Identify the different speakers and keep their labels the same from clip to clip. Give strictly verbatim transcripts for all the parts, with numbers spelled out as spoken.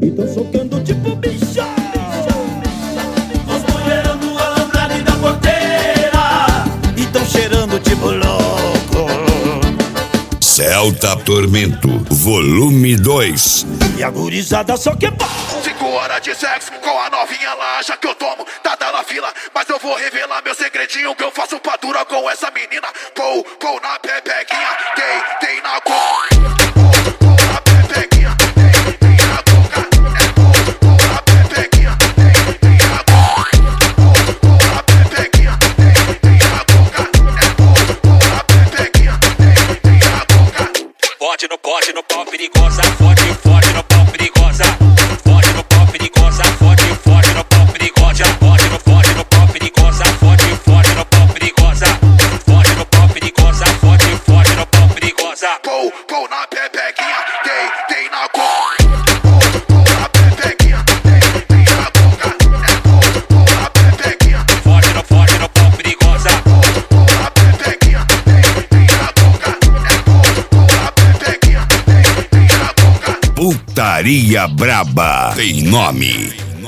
Speaker 1: e tão socando tipo bicho.
Speaker 2: Os mulherão no alambrado e da porteira
Speaker 1: E tão cheirando tipo louco.
Speaker 3: Celta Tormento, volume dois.
Speaker 1: E a gurizada só quer pau.
Speaker 4: Cinco horas de sexo com a novinha lá, acha que eu tomo, tá dando a fila. Mas eu vou revelar meu segredinho, que eu faço pra dura com essa menina. Pou, pou na pepequinha, tem, tem na coca. Pou, pou na pepequinha, tem, tem na coca. É pou, pou na pepequinha, tem, tem na coca. Pou, pou na pepequinha, tem, tem na coca. É pou, pou na pepequinha, tem, tem na coca.
Speaker 5: Pode no pode no pau perigosa, fode, fode no pau perigosa. Fode no pau perigosa, fode, fode no pau perigosa. Fode no fode no pau perigosa, fode, fode no pau perigosa. Fode no pau perigosa, fode, fode no pau perigosa.
Speaker 4: Pou, pou na pepequinha, tem, tem na coca. Pou, pou na pepequinha, tem, tem na coca. É pou, pou na pepequinha.
Speaker 5: Fode no fode no pau perigosa.
Speaker 4: Pou, pou na pepequinha, tem, tem na coca. É pou, pou na pepequinha, tem, tem na coca.
Speaker 3: Putaria Braba tem nome: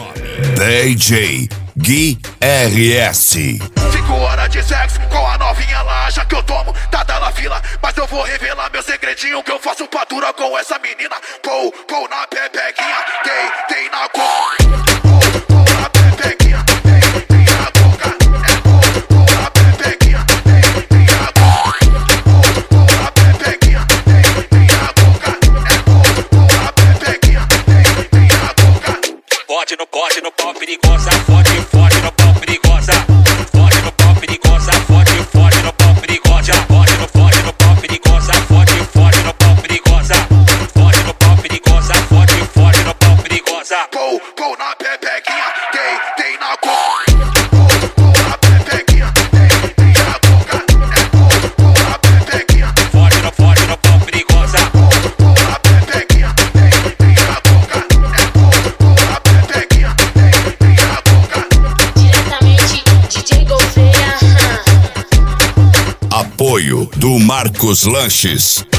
Speaker 3: D J Gui R S.
Speaker 4: Cinco horas de sexo com a novinha lá, acha que eu tomo, tá dando a fila. Mas eu vou revelar meu segredinho, que eu faço pra dura com essa menina. Pou, pou na pepequinha, tem, tem na coca. Pou, pou na pepequinha, tem, tem na coca. É pou, pou na pepequinha, tem, tem na coca. Pou, pou na pepequinha, tem, tem na coca. É pou, pou na pepequinha, tem, tem na coca.
Speaker 5: Pode no pode no pau perigosa, fode, fode no pau perigosa. Fode no pau perigosa, fode, fode no pau perigosa. Fode no fode no pau perigosa, fode, fode no pau perigosa. Fode no pau perigosa, fode, fode no pau perigosa.
Speaker 4: Pou, pou na pepequinha, tem, tem na coca. Pou, pou na pepequinha, tem, tem na coca. É pou, pou na pepequinha.
Speaker 5: Fode no fode no pau perigosa.
Speaker 4: Pou, pou na pepequinha, tem, tem na coca. É pou, pou na pepequinha, tem, tem na coca.
Speaker 6: Diretamente, D J Gouveia.
Speaker 3: Apoio do Marcos Lanches.